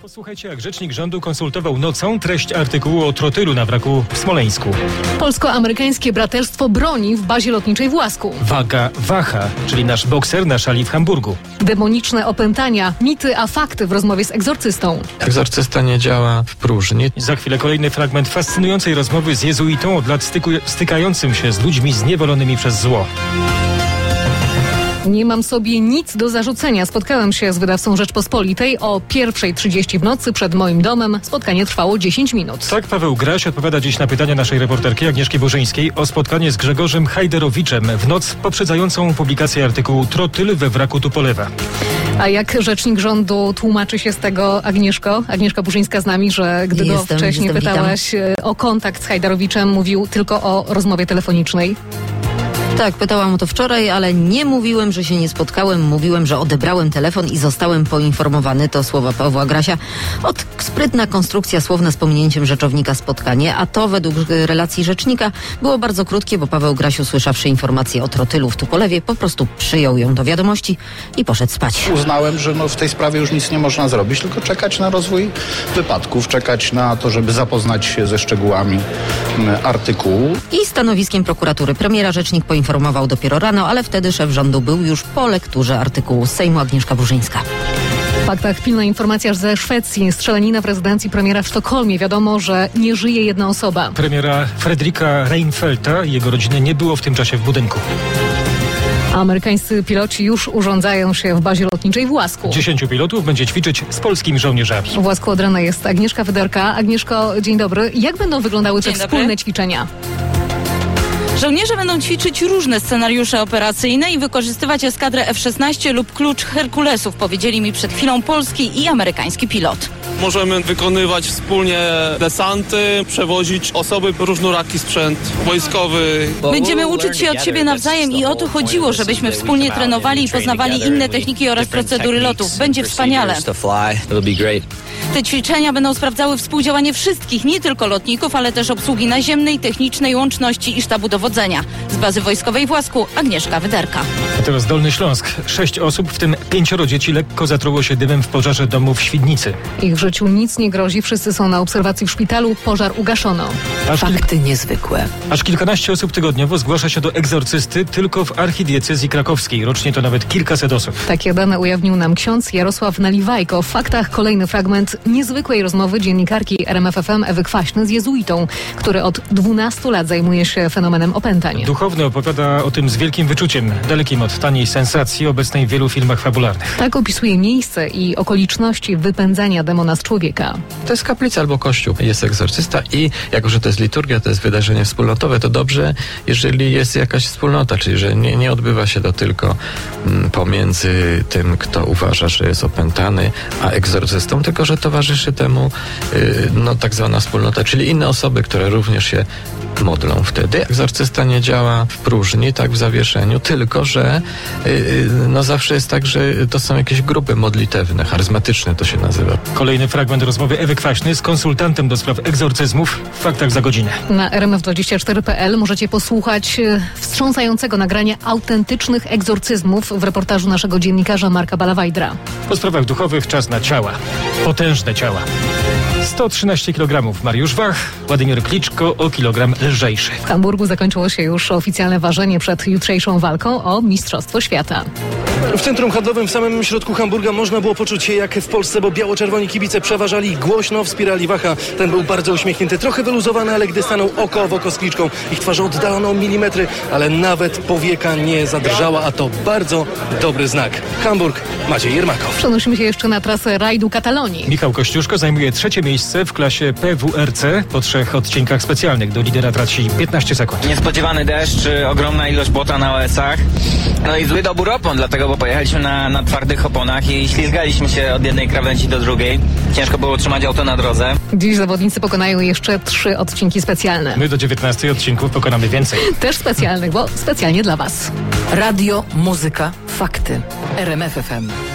Posłuchajcie, jak rzecznik rządu konsultował nocą treść artykułu o trotylu na wraku w Smoleńsku. Polsko-amerykańskie braterstwo broni w bazie lotniczej w Łasku. Waha, czyli nasz bokser na szali w Hamburgu. Demoniczne opętania, mity a fakty w rozmowie z egzorcystą. Egzorcysta nie działa w próżni. Za chwilę kolejny fragment fascynującej rozmowy z jezuitą od lat stykającym się z ludźmi zniewolonymi przez zło. Nie mam sobie nic do zarzucenia. Spotkałem się z wydawcą Rzeczpospolitej o 1:30 w nocy przed moim domem. Spotkanie trwało 10 minut. Tak Paweł Graś odpowiada dziś na pytania naszej reporterki Agnieszki Burzyńskiej o spotkanie z Grzegorzem Hajderowiczem w noc poprzedzającą publikację artykułu Trotyl we wraku Tupolewa. A jak rzecznik rządu tłumaczy się z tego, Agnieszko? Agnieszka Burzyńska z nami, że gdy go wcześniej pytałaś o kontakt z Hajderowiczem, mówił tylko o rozmowie telefonicznej. Tak, pytałam o to wczoraj, ale nie mówiłem, że się nie spotkałem. Mówiłem, że odebrałem telefon i zostałem poinformowany. To słowa Pawła Grasia. Sprytna konstrukcja słowna z pominięciem rzeczownika spotkanie, a to według relacji rzecznika było bardzo krótkie, bo Paweł Graś, usłyszawszy informację o trotylu w Tupolewie, po prostu przyjął ją do wiadomości i poszedł spać. Uznałem, że w tej sprawie już nic nie można zrobić, tylko czekać na rozwój wypadków, czekać na to, żeby zapoznać się ze szczegółami artykułu. I stanowiskiem prokuratury premiera rzecznik poinformował dopiero rano, ale wtedy szef rządu był już po lekturze artykułu z Sejmu. Agnieszka Burzyńska. W faktach pilna informacja ze Szwecji. Strzelanina w rezydencji premiera w Sztokholmie. Wiadomo, że nie żyje jedna osoba. Premiera Fredrika Reinfeldta i jego rodziny nie było w tym czasie w budynku. Amerykańscy piloci już urządzają się w bazie lotniczej w Łasku. 10 pilotów będzie ćwiczyć z polskimi żołnierzami. W Łasku od rana jest Agnieszka Wyderka. Agnieszko, dzień dobry. Jak będą wyglądały te wspólne ćwiczenia? Żołnierze będą ćwiczyć różne scenariusze operacyjne i wykorzystywać eskadrę F-16 lub klucz Herkulesów, powiedzieli mi przed chwilą polski i amerykański pilot. Możemy wykonywać wspólnie desanty, przewozić osoby, różnoraki sprzęt wojskowy. Będziemy uczyć się od siebie nawzajem i o to chodziło, żebyśmy wspólnie trenowali i poznawali inne techniki oraz procedury lotów. Będzie wspaniale. Te ćwiczenia będą sprawdzały współdziałanie wszystkich, nie tylko lotników, ale też obsługi naziemnej, technicznej, łączności i sztabu dowodzenia. Z bazy wojskowej w Łasku Agnieszka Wyderka. A teraz Dolny Śląsk. 6 osób, w tym 5 dzieci, lekko zatruło się dymem w pożarze domu w Świdnicy. Ich życiu nic nie grozi, wszyscy są na obserwacji w szpitalu, pożar ugaszono. Fakty niezwykłe. Aż kilkanaście osób tygodniowo zgłasza się do egzorcysty tylko w archidiecezji krakowskiej. Rocznie to nawet kilkaset osób. Takie dane ujawnił nam ksiądz Jarosław Naliwajko. W faktach kolejny fragment niezwykłej rozmowy dziennikarki RMF FM Ewy Kwaśny z jezuitą, który od 12 lat zajmuje się fenomenem opętań. Duchowny opowiada o tym z wielkim wyczuciem, dalekim od taniej sensacji obecnej w wielu filmach fabularnych. Tak opisuje miejsce i okoliczności wypędzania demona z człowieka. To jest kaplica albo kościół. Jest egzorcysta i jako, że to jest liturgia, to jest wydarzenie wspólnotowe, to dobrze, jeżeli jest jakaś wspólnota, czyli że nie odbywa się to tylko pomiędzy tym, kto uważa, że jest opętany, a egzorcystą, tylko że towarzyszy temu tak zwana wspólnota, czyli inne osoby, które również się modlą wtedy. Egzorcysta nie działa w próżni, tak w zawieszeniu, tylko że zawsze jest tak, że to są jakieś grupy modlitewne, charyzmatyczne to się nazywa. Kolejny fragment rozmowy Ewy Kwaśny z konsultantem do spraw egzorcyzmów w faktach za godzinę. Na rmf24.pl możecie posłuchać wstrząsającego nagrania autentycznych egzorcyzmów w reportażu naszego dziennikarza Marka Balawajdra. Po sprawach duchowych czas na ciała. Potężne ciała. 113 kg Mariusz Wach, Władimir Kliczko o kilogram lżejszy. W Hamburgu zakończyło się już oficjalne ważenie przed jutrzejszą walką o Mistrzostwo Świata. W centrum handlowym w samym środku Hamburga można było poczuć się jak w Polsce, bo biało-czerwoni kibice przeważali głośno, wspierali Wacha. Ten był bardzo uśmiechnięty, trochę wyluzowany, ale gdy stanął oko w oko z Kliczką, ich twarze oddalono o milimetry, ale nawet powieka nie zadrżała, a to bardzo dobry znak. Hamburg, Maciej Jermakow. Przenosimy się jeszcze na trasę rajdu Katalonii. Michał Kościuszko zajmuje 3. miejsce w klasie PWRC po 3 odcinkach specjalnych. Do lidera traci 15 sekund. Niespodziewany deszcz, ogromna ilość błota na OS-ach. No i zły dobór opon, dlatego, bo pojechaliśmy na twardych oponach i ślizgaliśmy się od jednej krawędzi do drugiej. Ciężko było utrzymać auto na drodze. Dziś zawodnicy pokonają jeszcze 3 odcinki specjalne. My do 19 odcinków pokonamy więcej. Też specjalnych, bo specjalnie dla Was. Radio, muzyka, fakty. RMF FM.